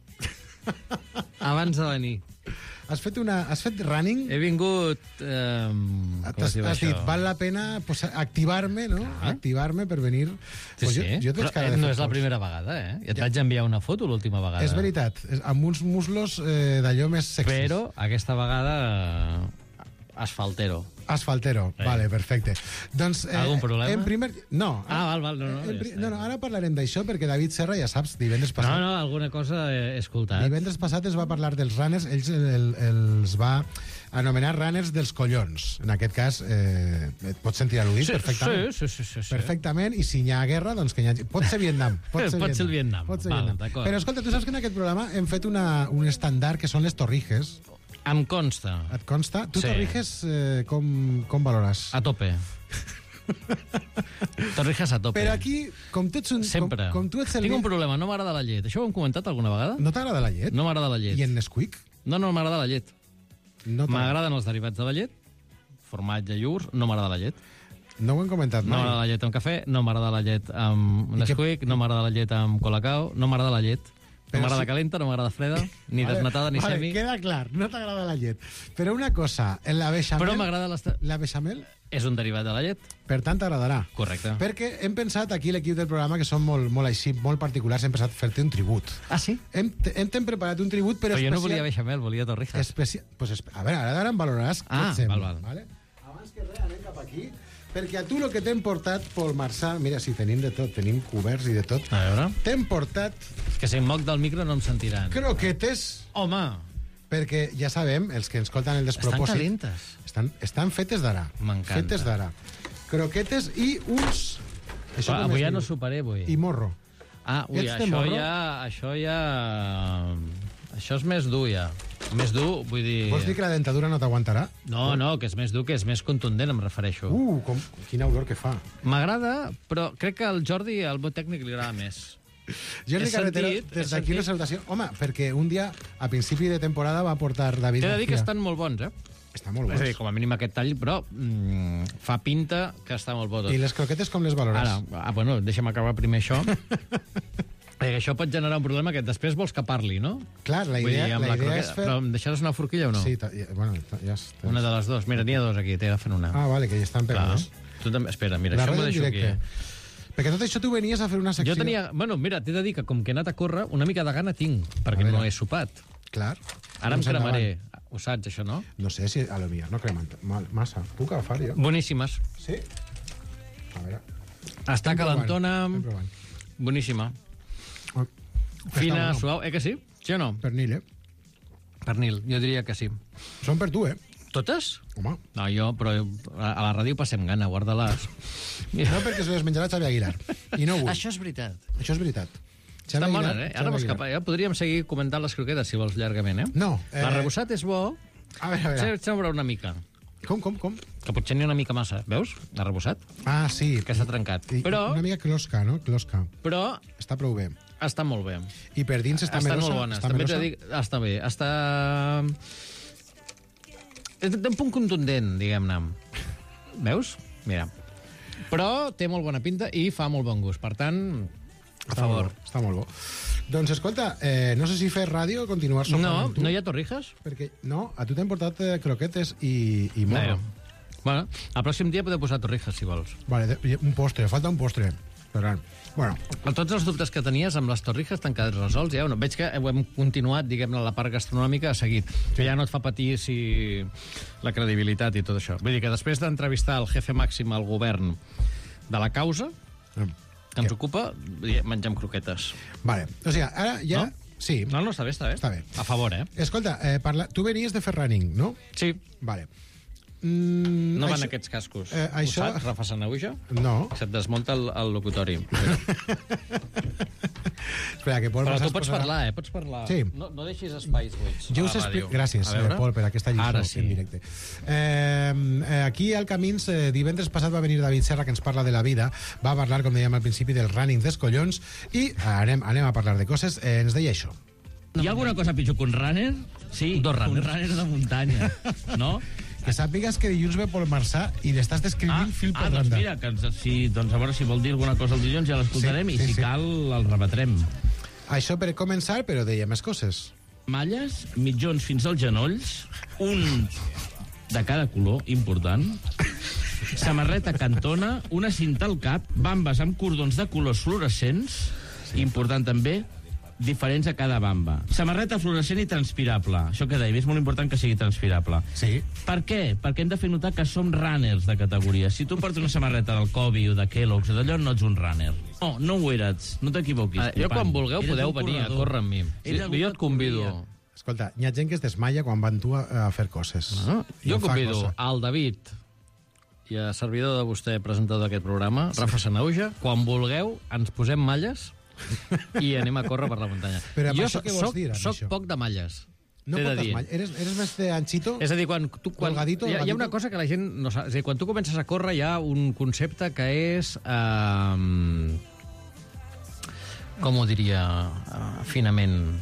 Abans de venir. Has fet, una, has fet running? He vingut... Eh, com es diu has això? dit, val la pena pues, activar-me, no? Ah. Activar-me per venir. Sí, pues sí. Jo, jo Però eh, no és la primera vegada, eh? Ja et ja. vaig enviar una foto l'última vegada. És veritat, amb uns muslos eh, d'allò més sexis. Però aquesta vegada eh, asfaltero. Asfaltero, sí. Vale, perfecte. Doncs, eh, Algun problema? En primer... No. Ah, val, val, no, no. En, ja no, no, ara parlarem d'això, perquè David Serra, ja saps, divendres passat... No, no, alguna cosa he escoltat. Divendres passat es va parlar dels runners, ells el, el, els va anomenar runners dels collons. En aquest cas, eh, et pots sentir al·ludit sí, perfectament. Sí, sí, sí, sí, sí. Perfectament, i si hi ha guerra, doncs que hi hagi... Pot ser Vietnam. Pot ser pot Vietnam. ser el Vietnam. Pot ser val, Vietnam. Però escolta, tu saps que en aquest programa hem fet una, un estàndard que són les torrijes. Em consta. Et consta? Tu sí. torrijes eh, com, com valores? A tope. Torrijas a tope. Però aquí, com tu ets un... Sempre. Com, com tu ets el... Tinc un problema, no m'agrada la llet. Això ho hem comentat alguna vegada? No t'agrada la llet? No m'agrada la llet. I en Nesquik? No, no m'agrada la llet. No m'agraden els derivats de la llet, formatge, iogurts, no m'agrada la llet. No ho hem comentat mai. No m'agrada la llet amb cafè, no m'agrada la llet amb Nesquik, que... no m'agrada la llet amb Colacao, no m'agrada la llet. No m'agrada si... calenta, no m'agrada freda, ni vale, desnatada, ni vale, semi. Queda clar, no t'agrada la llet. Però una cosa, en la beixamel... Però m'agrada les... La beixamel... És un derivat de la llet. Per tant, t'agradarà. Correcte. Perquè hem pensat aquí, l'equip del programa, que són molt, molt així, molt particulars, hem pensat fer-te un tribut. Ah, sí? Hem, hem preparat un tribut, però... Però especial... jo no volia beixamel, volia torrijas. Especial... Pues, a veure, ara, ara em valoraràs ah, què et sembla. Val, val. Vale? Abans que res, anem cap aquí, perquè a tu el que t'hem portat, Pol Marçà, mira, si tenim de tot, tenim coberts i de tot, A veure... t'hem portat... És que si em moc del micro no em sentiran. Croquetes... Home! Perquè ja sabem, els que ens escolten el despropòsit... Estan calentes. Estan, estan fetes d'ara. M'encanta. Fetes d'ara. Croquetes i uns... Això com avui es ja diu? no soparé, avui. I morro. Ah, ui, Ets de això morro? ja... Això ja... Això és més dur, ja. Més dur, vull dir... Vols dir que la dentadura no t'aguantarà? No, no, que és més dur, que és més contundent, em refereixo. Uh, com, quina olor que fa. M'agrada, però crec que al Jordi, al meu tècnic, li agrada més. Jordi He Carretero, sentit- des he d'aquí una sentit- salutació. Home, perquè un dia, a principi de temporada, va portar David T'he de dir que García. estan molt bons, eh? Està molt És a dir, bons. com a mínim aquest tall, però mm, fa pinta que està molt bo tot. I les croquetes com les valores? Ara, ah, bueno, deixa'm acabar primer això. Eh, això pot generar un problema que després vols que parli, no? Clar, la Vull idea, dir, amb la la idea croqueta- és fer... Però em deixaràs una forquilla o no? Sí, ta- ja- bueno, ta- ja està. Una de les dues. Mira, n'hi ha dos aquí, t'he de fer una. Ah, vale, que ja estan Clar. pegades. Tu també... Espera, mira, La això m'ho ràdio en deixo aquí. directe. Perquè tot això tu venies a fer una secció... Jo tenia... Bueno, mira, t'he de dir que com que he anat a córrer, una mica de gana tinc, perquè A veure. no he sopat. Clar. Ara Doncs em cremaré. endavant. Ho saps, això, no? No sé si a lo millor no cremen mal, massa. Puc agafar jo? Boníssimes. Sí? A veure... Està Estem provant, calentona. estem provant. Boníssima. Oh, Fina, està bueno. suau. Eh que sí? Sí o no? Pernil, eh? Pernil, jo diria que sí. Són per tu, eh? Totes? Home. No, jo, però a a la ràdio passem gana, guarda-les. No perquè se les menjarà Xavi Aguilar. I no vull. Això és veritat. Això és veritat. Estan Xavi bones, Aguilar, eh? Xavi Ara vols Aguilar. cap... Ja podríem seguir comentant les croquetes, si vols, llargament, eh? No. Eh... L'arrebossat és bo. A veure, a veure. Potser sembra una mica. Com, com, com? Que potser n'hi ha una mica massa. Veus? L'arrebossat. Ah, sí. Que s'ha trencat. I, Però, Una mica closca, no? Closca. però Està prou bé. està molt bé. I per dins està, Estan melosa? molt bones. Està També melosa? t'he de dir... Està bé. Està... És un punt contundent, diguem-ne. Veus? Mira. Però té molt bona pinta i fa molt bon gust. Per tant, a Està favor. molt bo, està molt bo. Doncs escolta, eh, no sé si fer ràdio o continuar sopant No, amb tu. no hi ha torrijas? Perquè, no, a tu t'hem portat eh, croquetes i, i morro. No. Bueno, el pròxim dia podeu posar torrijas, si vols. Vale, de, un postre, falta un postre. Ferran. Bueno, Tots els dubtes que tenies amb les torrijas t'han quedat resolts, ja? No? Veig que ho hem continuat, diguem-ne, la part gastronòmica a seguit, que ja no et fa patir si la credibilitat i tot això. Vull dir que després d'entrevistar el jefe màxim al govern de la causa que ens ocupa, mengem croquetes. vale. O sigui, ara ja... No? Sí. No, no, està bé, està bé. Està bé. A favor, eh? Escolta, eh, parla... tu venies de fer running, no? Sí. Vale. Mm, No van això- aquests cascos. Eh, això- Ho saps, Rafa Sanauja? No. Se't desmunta el, el locutori. Espera, que Pol Però Marçà tu es pots posarà- parlar, eh? Pots parlar. Sí. No, no deixis espais buits. Jo a us la explico... ràdio. Gràcies, A veure. eh, Pol, per aquesta lliçó Ara sí. en directe. Eh, eh, aquí al Camins, eh, divendres passat va venir David Serra, que ens parla de la vida. Va parlar, com dèiem al principi, del running dels collons. I anem, anem a parlar de coses. Eh, ens deia això. Hi ha alguna cosa pitjor que un runner? Sí, Dos un runners. runner de muntanya, no? Que sàpigues que dilluns ve Pol Marçà i l'estàs descrivint fil per ah, doncs randa. mira, que ens, si, doncs a veure si vol dir alguna cosa el dilluns ja l'escoltarem Sí, i sí, si sí. cal el rebatrem. Això per començar, però deia més coses. Malles, mitjons fins als genolls, un de cada color, important, samarreta cantona, una cinta al cap, bambes amb cordons de colors fluorescents, important també, diferents a cada bamba. Samarreta fluorescent i transpirable. Això que dèiem, és molt important que sigui transpirable. Sí. Per què? Perquè hem de fer notar que som runners de categoria. Si tu portes una samarreta del Kobe o de Kellogg's o d'allò, no ets un runner. No, no ho eres. No t'equivoquis. Ah, jo company. quan vulgueu Eres podeu un venir a corredor. córrer amb mi. Sí, Eres algú jo que et convido. corria. Escolta, hi ha gent que es desmaia quan van tu a, a fer coses. Ah, I jo no fa convido cosa. al David i a servidor de vostè, presentador d'aquest programa, Rafa Sanauja, quan vulgueu, ens posem malles i anem a córrer per la muntanya. Però amb jo això què vols soc, dir, amb soc això? poc de malles. No t'he de portes dir. mall. Eres, eres més de anchito? És a dir, quan tu... Quan, Holgadito, hi, ha, hi ha una holgadito? cosa que la gent no sap. És a dir, quan tu comences a córrer hi ha un concepte que és... Eh, com ho diria eh, finament?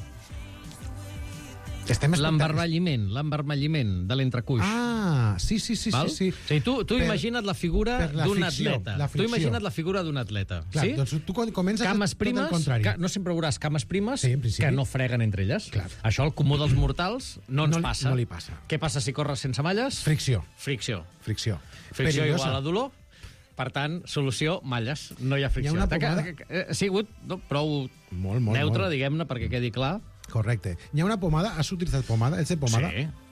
Estem expectant- L'embarmelliment, l'embarmelliment de l'entrecuix. Ah, sí, sí, sí, Val? sí, sí. O sigui, tu, tu Per- imagina't la figura per la d'un fricció, atleta. la Tu fricció. imagina't la figura d'un atleta. Clar, sí? doncs tu quan comences Cames tot primes, el contrari. ca, no sempre veuràs cames primes Sí, en principi. que no freguen entre elles. Clar. Això al comú dels mortals no ens No li- passa. no li passa. Què passa si corres sense malles? Fricció, Fricció. fricció. Fricció Perillosa. igual a dolor. Per tant, solució, malles. No hi ha fricció. Hi ha una T'ha pomada- quedat- eh, Ha sigut no, prou Molt, molt, neutre, molt. diguem-ne, perquè quedi clar. Correcte. Hi ha una pomada, has utilitzat pomada? Ets de pomada? Sí.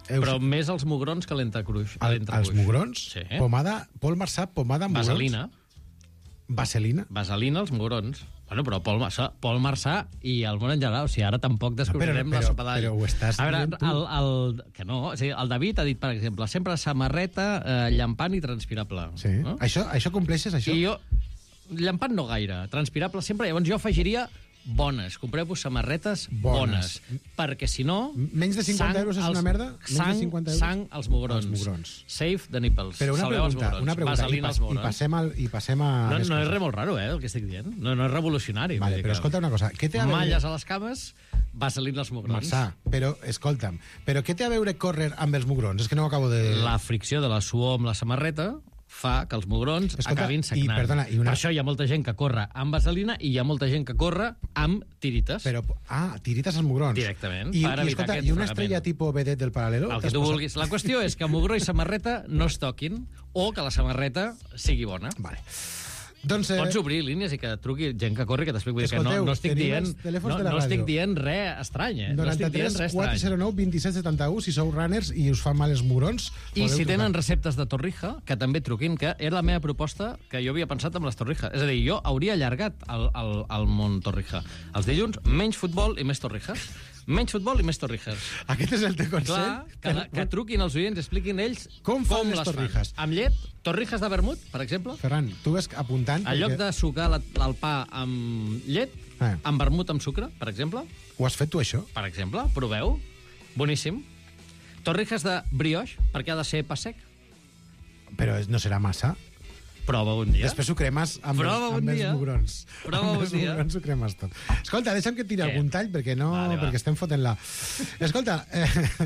Però més els mugrons que l'entrecruix. El, els mugrons? Sí. Pomada, Pol Marçà, pomada amb mugrons? Vaselina. Vaselina? Vaselina als mugrons. Bueno, però Pol Marçà, Pol Marçà i el món en general, o sigui, ara tampoc descobrirem Ah, però, la sopa d'all. però ho estàs A veure, dient tu. el, el, que no, o sigui, el David ha dit, per exemple, sempre samarreta eh, llampant i transpirable. Sí. No? Això, això compleixes, això? I jo, llampant no gaire, transpirable sempre, llavors jo afegiria bones, compreu-vos samarretes bones, Bones. perquè si no... Menys de cinquanta euros és als- una merda? Menys de Sang, cinquanta euros? sang als mugrons. Als mugrons. Save the nipples. Però una Salveu els pregunta, mugrons. una pregunta. I, Vaselina pas, als i, mugrons. passem al, I passem a... No, més no és coses. res molt raro, eh, el que estic dient. No, no és revolucionari. Vale, vull dir però que- escolta una cosa. Què té a veure... Malles a les cames, vaselina als mugrons. Marçà, però, escolta'm, però què té a veure córrer amb els mugrons? És que no ho acabo de... La fricció de la suor amb la samarreta fa que els mugrons Escolta, acabin i, sagnant. perdona, i una- Per això hi ha molta gent que corre amb vaselina i hi ha molta gent que corre amb tirites. Però, ah, tirites als mugrons. Directament, I, per i, evitar escolta, aquest i una fregament. estrella tipus vedet del Paral·lelo? El que T'has tu posat? vulguis. La qüestió és que mugró i samarreta no es toquin o que la samarreta sigui bona. Vale. Doncs, eh, Pots obrir línies i que truqui gent que corri, que t'expliqui. Vull dir que no, Escolteu, no estic tenim dient, els telèfons no, de la no ràdio. estic dient res estrany, eh? No estic dient noranta-tres res quatre estrany. zero nou vint set setanta u, si sou runners i us fan mal els mugrons, I podeu si trucar. tenen receptes de torrija, que també truquin, que era la meva proposta que jo havia pensat amb les torrijas. És a dir, jo hauria allargat el, el, el món torrija. Els dilluns, menys futbol i més torrijas. Menys futbol i més torrijas. Aquest és el teu consell? Clar, que, la, que truquin els oients i expliquin ells Com fan les les torrijas? Amb llet, torrijas de vermut, per exemple. Ferran, tu ves apuntant... En lloc de sucar la, el pa amb llet, Eh. amb vermut amb sucre, per exemple. Ho has fet tu, això? Per exemple, proveu. Boníssim. Torrijas de brioche, perquè ha de ser pa sec. Però és- no serà massa. Prova un dia. Després ho cremes amb, Prova els, amb un els dia. mugrons. Prova amb un els dia. mugrons ho cremes tot. Escolta, deixa'm que et tiri Què? algun tall, perquè, no, Vale, va. perquè estem fotent-la. Escolta, eh...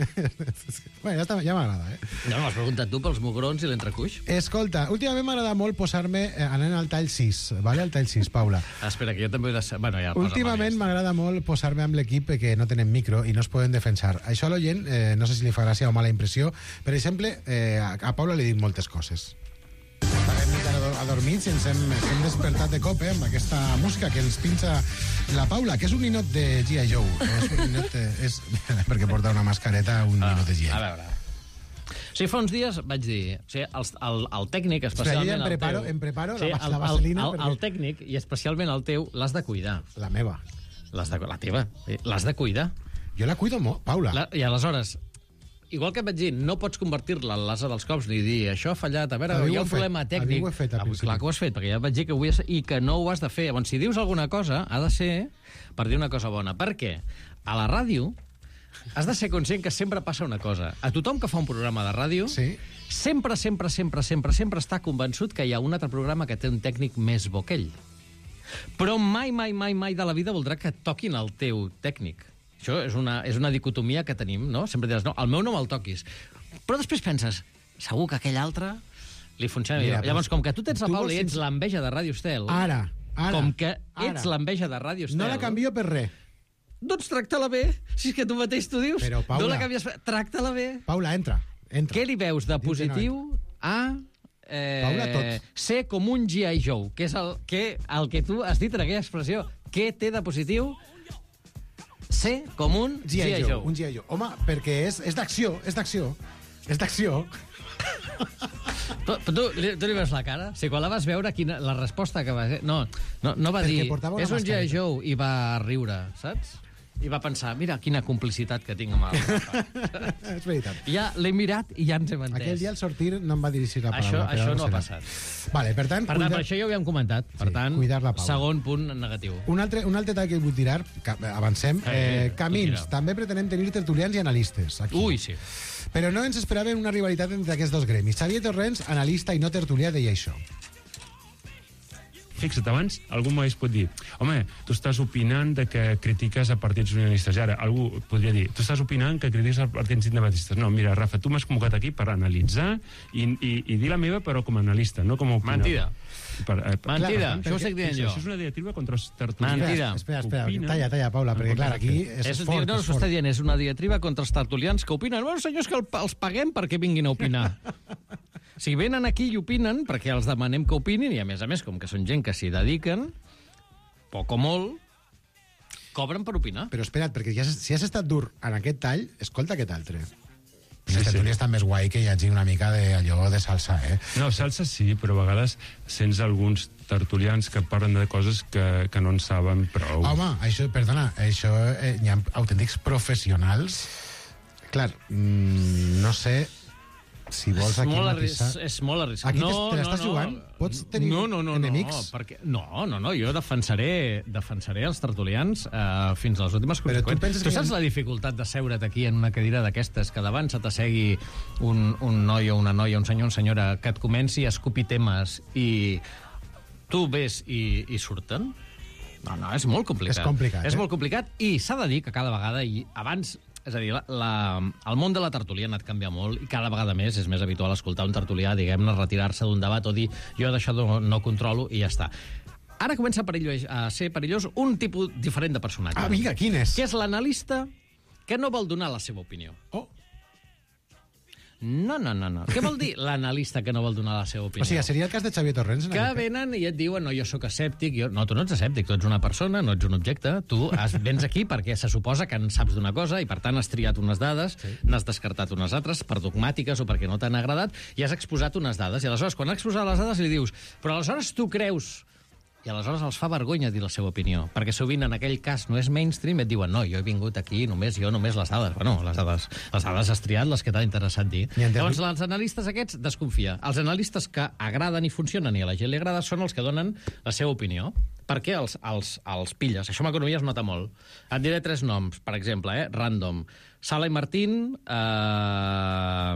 bueno, ja, està- ja m'agrada, eh? Ja m'has preguntat tu pels mugrons i l'entrecuix? Escolta, últimament m'agrada molt posar-me eh, anant al tall sis, vale? Al tall sis, Paula. Ah, espera, que jo també he de ser... Bueno, ja, posa-me, Últimament ja m'agrada molt posar-me amb l'equip que no tenen micro i no es poden defensar. Això a l'oient, eh, no sé si li fa gràcia o mala impressió. Per exemple, eh, a, a Paula li he dit moltes coses. Estàvem mica adormits i ens hem, ens hem despertat de cop, eh, amb aquesta música que ens pinxa la Paula, que és un ninot de G I. Joe. És un ninot de, és, perquè porta una mascareta, un Ah, ninot de G I. a veure. O sigui, fa uns dies vaig dir... O sigui, el, el, el tècnic, Espera, jo especialment ja em preparo, el teu... em preparo Sí, la, el, la vaselina. el, el, el tècnic, i especialment el teu, l'has de cuidar. La meva. L'has de, la teva. Sí, l'has de cuidar. Jo la cuido molt, Paula. La, I aleshores, igual que et vaig dir, no pots convertir-la en l'asa dels cops ni dir això ha fallat, a veure, Avui hi ho ha un he fet, problema avui tècnic. ho he fet al Ah, principi. clar que ho has fet, perquè ja et vaig dir que ho havies... I que no ho has de fer. Llavors, si dius alguna cosa, ha de ser per dir una cosa bona. Per què? A la ràdio has de ser conscient que sempre passa una cosa. A tothom que fa un programa de ràdio, Sí. sempre, sempre, sempre, sempre, sempre està convençut que hi ha un altre programa que té un tècnic més bo que ell. Però mai, mai, mai, mai de la vida voldrà que toquin el teu tècnic. Això és una, és una dicotomia que tenim, no? Sempre diràs, no, el meu no me'l toquis. Però després penses, segur que aquell altre li funciona Mira, millor. Llavors, com que tu tens la tu Paula vols i ets sens- l'enveja de Ràdio Estel... Ara, ara. Com que ara. ets l'enveja de Ràdio Estel... No la canvio per res. Doncs tracta-la bé. Si és que tu mateix t'ho dius. Però, Paula- No la canvies... Tracta-la bé. Paula, entra. entra. Què li veus de Diu que no positiu a... Eh, Paula, tot. ser com un G I. Joe, que és el que, el que tu has dit en aquella expressió. Què té de positiu ser com un G I. Joe. Un G I. Joe. Home, perquè és, és d'acció, és d'acció. És d'acció. Tu, tu, li, tu li veus la cara? Si quan la vas veure, quina, la resposta que va... No, no, no va Perquè dir, portava una és un G I. mascareta. Joe, i va riure, saps? I va pensar, mira quina complicitat que tinc amb el Rafa. És veritat. Ja l'he mirat i ja ens hem entès. Aquell dia al sortir no em va dirigir la Això, paraula. però això ara no ha serà. passat. Vale, per tant, Per tant, cuidar- per això ja ho havíem comentat. Per Sí, tant, cuidar la Paula. segon punt negatiu. Un altre, un altre tall que vull tirar, que avancem. Eh, Eh, tu camins. tira. També pretenem tenir tertulians i analistes. Aquí. Ui, sí. Però no ens esperàvem una rivalitat entre aquests dos gremis. Xavier Torrents, analista i no tertulià, deia això. Fixa't, abans algú m'hagués pot dir home, tu estàs opinant de que critiques a partits unionistes. I ara algú podria dir tu estàs opinant que critiques a partits independentistes. No, mira, Rafa, tu m'has convocat aquí per analitzar i, i, i dir la meva, però com a analista, no com a opinador. Mentida. Per, eh, per, Mentida, clar, això ho estic dient jo. Això és una diatriba contra els tertulians. Mentida. Espera, espera, Opinen talla, talla, Paula, en perquè contra clar, aquí de- és, És, fort, no, és s'ho fort. està dient, és una diatriba contra els tertulians que opinen. Bueno, senyors, que el, els paguem perquè vinguin a opinar. Si venen aquí i opinen, perquè els demanem que opinin, i a més a més, com que són gent que s'hi dediquen, poc o molt, cobren per opinar. Però espera't, perquè ja, si has estat dur en aquest tall, escolta aquest altre. Les Sí, sí. tertúlies estan més guai que hi hagi una mica d'allò de salsa, eh? No, salsa sí, però a vegades sents alguns tertulians que parlen de coses que, que no en saben prou. Home, això, perdona, això eh, hi ha autèntics professionals. Clar, mm, no sé si vols aquí molt matisar... arris, és molt arriscat. Aquí no, te l'estàs no, no. jugant? Pots tenir no, no, no, enemics? No, perquè, no, no, no, jo defensaré, defensaré els tertulians uh, fins a les últimes conseqüències. Tu, tu saps que... la dificultat de seure't aquí en una cadira d'aquestes, que davant se t'assegui un, un noi o una noia, un senyor o una senyora, que et comenci a escopir temes i tu ves i, i surten? No, no, és molt complicat. És complicat, És eh? molt complicat i s'ha de dir que cada vegada, i abans... És a dir, la, la, el món de la tertúlia ha anat canviant molt i cada vegada més és més habitual escoltar un tertulià, diguem-ne, retirar-se d'un debat o dir jo d'això no, no controlo i ja està. Ara comença a, perillós, a ser perillós un tipus diferent de personatge. Ah, vinga, quin és? Que és l'analista que no vol donar la seva opinió. Oh. No, no, no, no. Què vol dir l'analista que no vol donar la seva opinió? O sigui, seria el cas de Xavier Torrents? Que venen i et diuen, no, jo sóc escèptic. Jo... No, tu no ets escèptic, tu ets una persona, no ets un objecte. Tu has, vens aquí perquè se suposa que en saps d'una cosa i, per tant, has triat unes dades, sí. N'has descartat unes altres per dogmàtiques o perquè no t'han agradat i has exposat unes dades. I aleshores, quan has exposat les dades, li dius, però aleshores tu creus... I aleshores els fa vergonya dir la seva opinió, perquè sovint en aquell cas no és mainstream i et diuen, no, jo he vingut aquí només, jo només les dades. Bueno, les dades, les dades has triat les que t'ha interessat dir. Llavors, els analistes aquests desconfia. Els analistes que agraden i funcionen i a la gent li agrada són els que donen la seva opinió. Per què els, els, els pilles? Això en economia es nota molt. Et diré tres noms, per exemple, eh? Random. Sala i Martín, eh...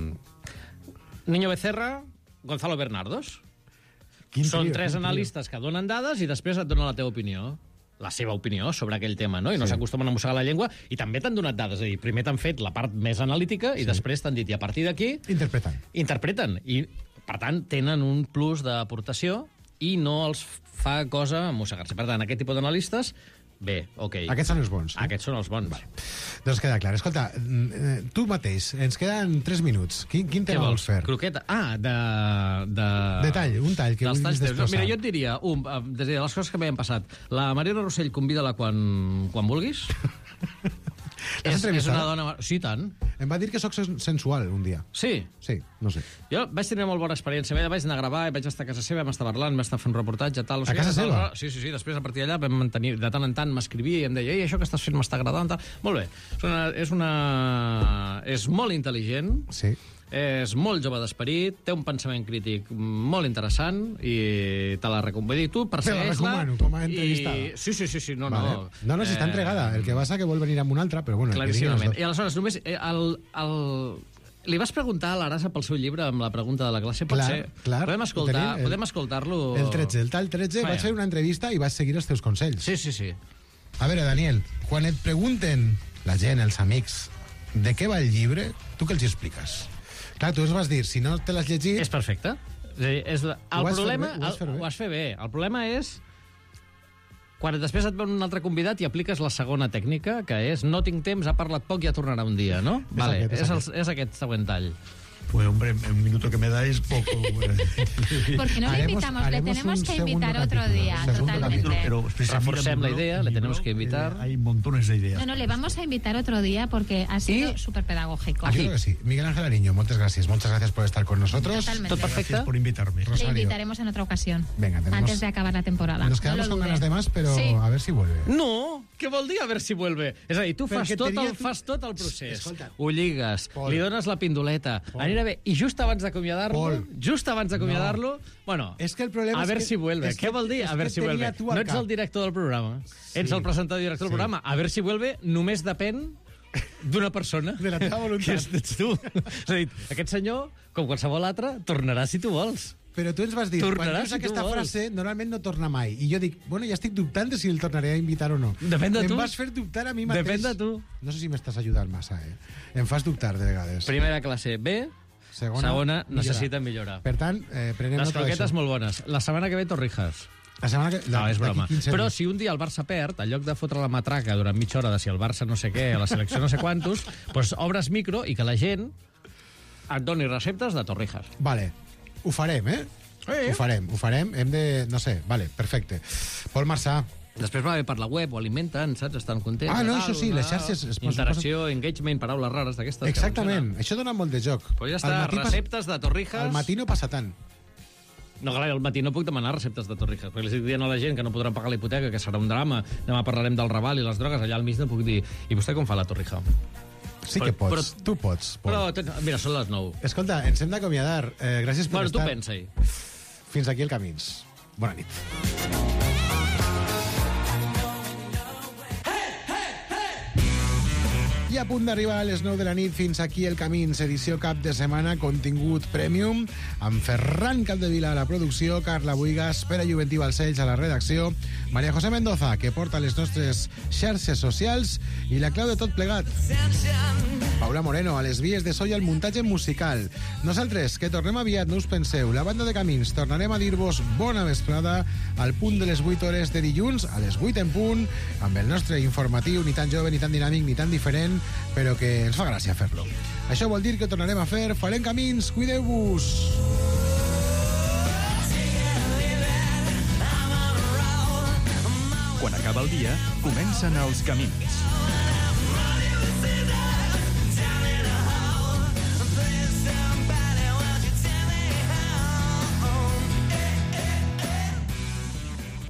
Niño Becerra, Gonzalo Bernardos. Quin Són trio, tres quin analistes que donen dades i després et donen la teva opinió, la seva opinió sobre aquell tema, no? I no Sí. s'acostumen a mossegar la llengua, i també t'han donat dades, és a dir, primer t'han fet la part més analítica i després t'han dit, i a partir d'aquí... Interpreten. Interpreten, i per tant tenen un plus d'aportació i no els fa cosa mossegar-se. Per tant, aquest tipus d'analistes, bé, ok. Aquests són els bons. No? Aquests són els bons. Vale. Doncs queda clar. Escolta, mm, tu mateix, ens queden tres minuts. Quin, quin Què tema vols vols? fer? Croqueta? Ah, de... de... De tall, un tall que Dels vulguis talls teus. No, destrossar. mira, jo et diria, un, eh, des de les coses que m'havien passat, la Mariona Rossell, convida-la quan, quan vulguis. L'has és, és entrevistat? una dona... Sí, tant. Em va dir que sóc sen- sensual un dia. Sí? Sí, no sé. Jo vaig tenir molt bona experiència. Vaig anar a gravar, vaig estar a casa seva, vam estar parlant, vam estar fent un reportatge, tal. O sigui, A casa seva? Sí, sí, sí. Després, a partir d'allà, vam mantenir... De tant en tant m'escrivia i em deia, ei, això que estàs fent m'està agradant, tal. Molt bé. És una... És, una... és molt intel·ligent. Sí. És molt jove d'esperit, té un pensament crític molt interessant i te la recomano. Tu persegueix-la... recomano, com a entrevistada. I... Sí, sí, sí, sí, no, Vale. no. No, no, si està entregada. El que passa que vol venir amb un altre, però bueno... el que vinguin els Claríssimament. dos. I aleshores, només... eh, El, el... Li vas preguntar a l'Arasa pel seu llibre amb la pregunta de la classe? Pot Clar, ser? clar. Podem Ho escoltar, tenim, el- podem escoltar-lo... El tretze, el tall tretze, Vaja. vaig fer una entrevista i vas seguir els teus consells. Sí, sí, sí. A veure, Daniel, quan et pregunten la gent, els amics, de què va el llibre, tu què els expliques? Clar, tu ens vas dir, si no te l'has llegit... És perfecte. És a dir, és la... Ho El vas fer problema... bé, ho vas fer bé. el, ho has fet bé. El problema és quan després et ve un altre convidat i apliques la segona tècnica, que és no tinc temps, ha parlat poc, ja tornarà un dia, no? És Vale, aquest, és és, el, aquest. és aquest següent tall. Pues hombre, un minuto que me da es poco. Porque no le Haremos- invitamos, le haremos tenemos un que segundo invitar otro capítulo, día, segundo totalmente. capítulo, pero Reforcem la idea, le tenemos que invitar. Hay montones de ideas. No, no, le vamos a invitar otro día porque ha sido súper pedagógico. Yo creo que sí. Miguel Ángel Ariño, muchas gracias. Muchas gracias por estar con nosotros. Totalmente. ¿Todo perfecto? Gracias por invitarme. Le Rosario, invitaremos en otra ocasión, venga, tenemos... antes de acabar la temporada. Nos quedamos No lo con dude. ganas de más, pero Sí. a ver si vuelve. No! Què vol dir a veure si vuelve? És a dir, tu fas Perquè tot, tenia el, tu- fas tot el procés. Escolta. Ho lligues, Pol. li dones la pindoleta, Pol. anirà bé. I just abans d'acomiadar-lo, Pol. just abans d'acomiadar-lo, bueno, Es que el problema a es ver que- si vuelve. es Què que- vol dir? es A ver que si tenia vuelve. tu al No ets cap. el director del programa. Ets Sí. el presentador i director Sí. del programa. A ver si vuelve només depèn d'una persona. De la teva voluntat. Que és- ets tu. És a dir, aquest senyor, com qualsevol altre, tornarà si tu vols. Però tu ens vas dir, Tornarà quan dius si tu aquesta vols. frase, normalment no torna mai. I jo dic, bueno, ja estic dubtant de si el tornaré a invitar o no. Depèn de em tu. Em vas fer dubtar a mi mateix. Depèn de tu. No sé si m'estàs ajudant massa, eh? Em fas dubtar de vegades. Primera classe B, Segona, segona, millorar. necessita millorar. Per tant, eh, prenem Les nota d'això. croquetes molt bones. La setmana que ve Torrijas. La setmana que... No, és broma. d'aquí quinze Però dies. si un dia el Barça perd, en lloc de fotre la matraca durant mitja hora de si el Barça no sé què, la selecció no sé quantos, doncs obres micro i que la gent et doni receptes de Torrijas. Vale, ho farem, eh? Sí. Ho farem, ho farem. Hem de... No sé, vale, perfecte. Pol Marçà, Després va bé per la web, ho alimenten, saps? Estan contents. Ah, no, tal, això sí, les tal. xarxes... Es posen- Interacció, engagement, paraules rares d'aquestes. que Exactament, funcionen. això dona molt de joc. Pues ja està, Al matí pas- receptes de torrijas... Al matí no passa tant. No, clar, al matí no puc demanar receptes de torrijas, perquè li estic dient a la gent que no podran pagar la hipoteca, que serà un drama, demà parlarem del Raval i les drogues, allà al mig no puc dir, i vostè com fa la torrija? Sí que Però- pots, tu pots. Pol. Però, ten- mira, són les nou. Escolta, ens hem d'acomiadar. Eh, gràcies per Bueno, tu estar. pensa-hi. Fins aquí el Camins. Bona nit. I a punt d'arribar a les nou de la nit, fins aquí el Camins, edició cap de setmana, contingut premium, amb Ferran Capdevila a la producció, Carla Buigas, Pere Juventí Balcells a la redacció, Maria José Mendoza, que porta les nostres xarxes socials, i la clau de tot plegat, Paula Moreno, a les vies de so i al muntatge musical. Nosaltres, que tornem aviat, no us penseu, la banda de Camins, tornarem a dir-vos bona vesprada al punt de les vuit hores de dilluns, a les vuit en punt, amb el nostre informatiu, ni tan jove, ni tan dinàmic, ni tan diferent, però que ens fa gràcia fer-lo. Això vol dir que tornarem a fer Farem Camins, cuideu-vos! Quan acaba el dia, comencen els camins.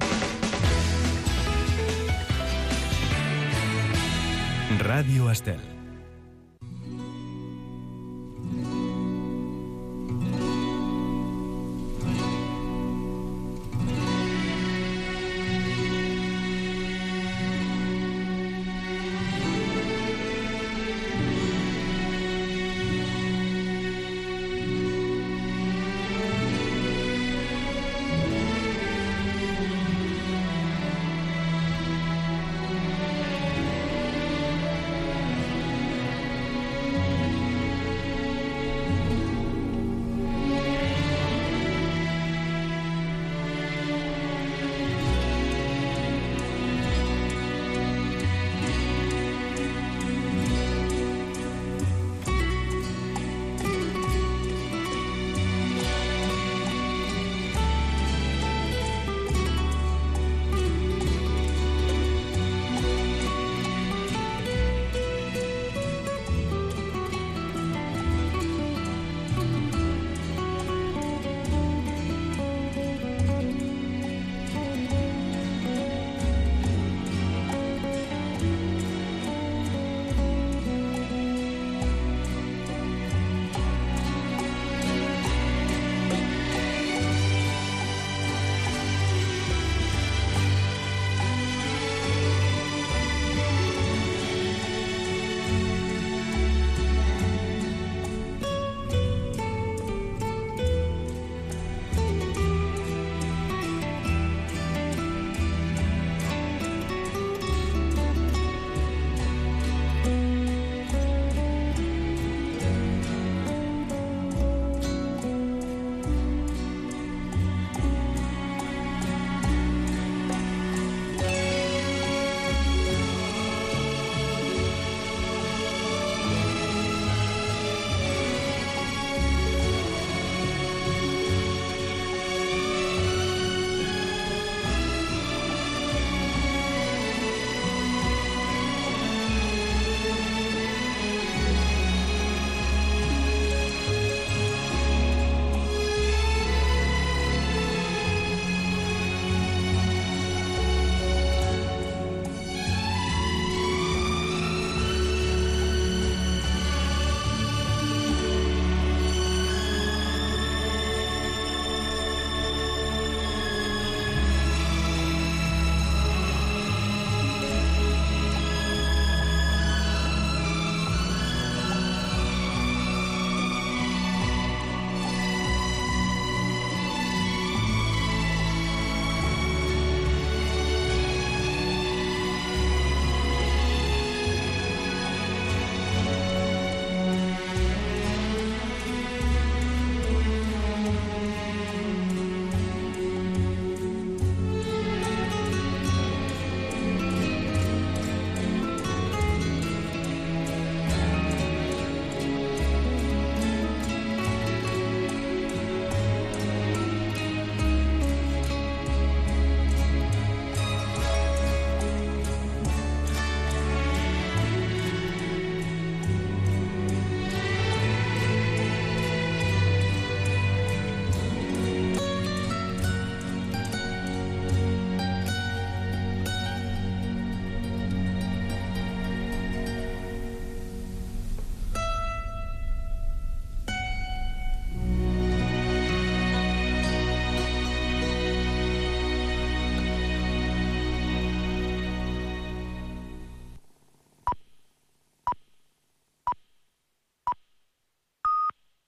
Ràdio Estel.